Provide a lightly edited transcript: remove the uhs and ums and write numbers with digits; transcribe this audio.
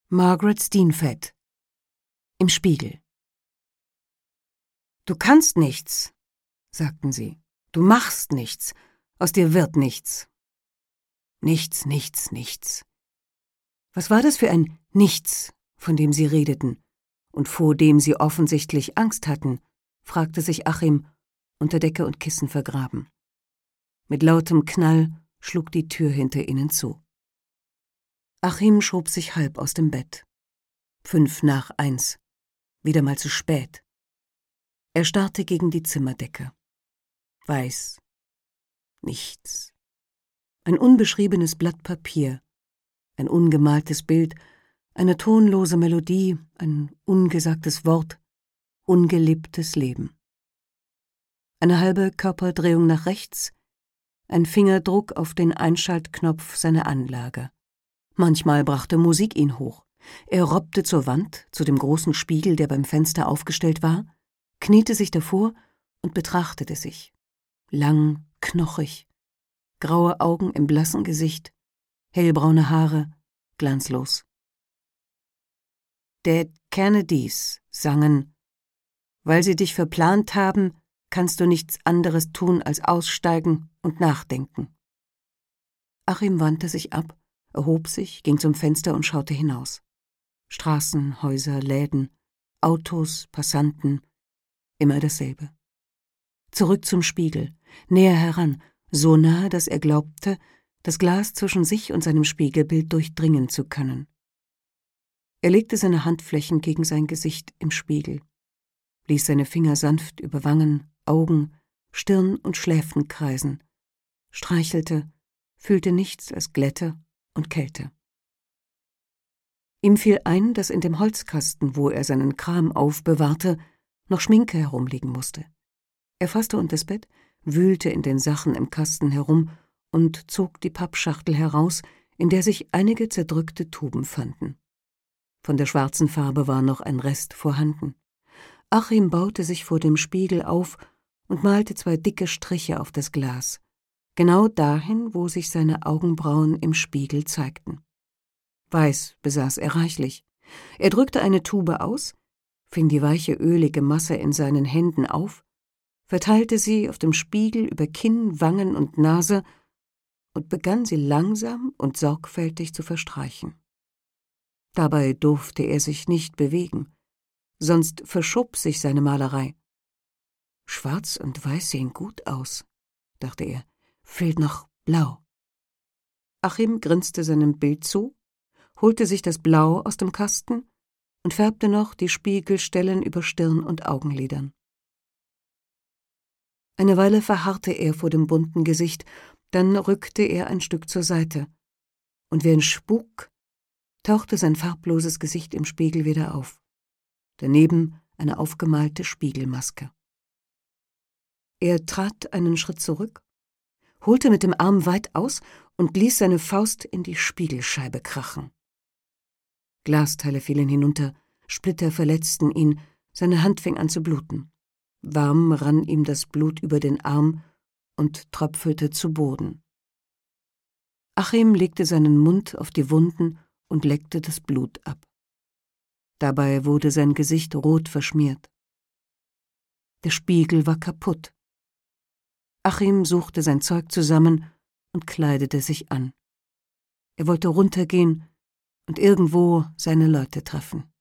Margaret Steenfeld. Im Spiegel. »Du kannst nichts«, sagten sie. »Du machst nichts. Aus dir wird nichts.« Nichts, nichts, nichts. Was war das für ein Nichts, von dem sie redeten und vor dem sie offensichtlich Angst hatten, fragte sich Achim, unter Decke und Kissen vergraben. Mit lautem Knall schlug die Tür hinter ihnen zu. Achim schob sich halb aus dem Bett. 1:05, wieder mal zu spät. Er starrte gegen die Zimmerdecke. Weiß. Nichts. Ein unbeschriebenes Blatt Papier, ein ungemaltes Bild, eine tonlose Melodie, ein ungesagtes Wort, ungelebtes Leben. Eine halbe Körperdrehung nach rechts, ein Fingerdruck auf den Einschaltknopf seiner Anlage. Manchmal brachte Musik ihn hoch. Er robbte zur Wand, zu dem großen Spiegel, der beim Fenster aufgestellt war, kniete sich davor und betrachtete sich. Lang, knochig, graue Augen im blassen Gesicht, hellbraune Haare, glanzlos. Dead Kennedys sangen: »Weil sie dich verplant haben, kannst du nichts anderes tun als aussteigen und nachdenken.« Achim wandte sich ab, erhob sich, ging zum Fenster und schaute hinaus. Straßen, Häuser, Läden, Autos, Passanten, immer dasselbe. Zurück zum Spiegel, näher heran, so nahe, dass er glaubte, das Glas zwischen sich und seinem Spiegelbild durchdringen zu können. Er legte seine Handflächen gegen sein Gesicht im Spiegel, ließ seine Finger sanft über Wangen, Augen, Stirn und Schläfen kreisen, streichelte, fühlte nichts als Glätte und Kälte. Ihm fiel ein, dass in dem Holzkasten, wo er seinen Kram aufbewahrte, noch Schminke herumliegen musste. Er fasste unter das Bett, wühlte in den Sachen im Kasten herum und zog die Pappschachtel heraus, in der sich einige zerdrückte Tuben fanden. Von der schwarzen Farbe war noch ein Rest vorhanden. Achim baute sich vor dem Spiegel auf und malte 2 dicke Striche auf das Glas, genau dahin, wo sich seine Augenbrauen im Spiegel zeigten. Weiß besaß er reichlich. Er drückte eine Tube aus, fing die weiche, ölige Masse in seinen Händen auf, verteilte sie auf dem Spiegel über Kinn, Wangen und Nase und begann sie langsam und sorgfältig zu verstreichen. Dabei durfte er sich nicht bewegen, sonst verschob sich seine Malerei. Schwarz und Weiß sehen gut aus, dachte er, fehlt noch Blau. Achim grinste seinem Bild zu, holte sich das Blau aus dem Kasten und färbte noch die Spiegelstellen über Stirn und Augenlidern. Eine Weile verharrte er vor dem bunten Gesicht, dann rückte er ein Stück zur Seite, und wie ein Spuk tauchte sein farbloses Gesicht im Spiegel wieder auf, daneben eine aufgemalte Spiegelmaske. Er trat einen Schritt zurück, holte mit dem Arm weit aus und ließ seine Faust in die Spiegelscheibe krachen. Glasteile fielen hinunter, Splitter verletzten ihn, seine Hand fing an zu bluten. Warm rann ihm das Blut über den Arm und tröpfelte zu Boden. Achim legte seinen Mund auf die Wunden und leckte das Blut ab. Dabei wurde sein Gesicht rot verschmiert. Der Spiegel war kaputt. Achim suchte sein Zeug zusammen und kleidete sich an. Er wollte runtergehen und irgendwo seine Leute treffen.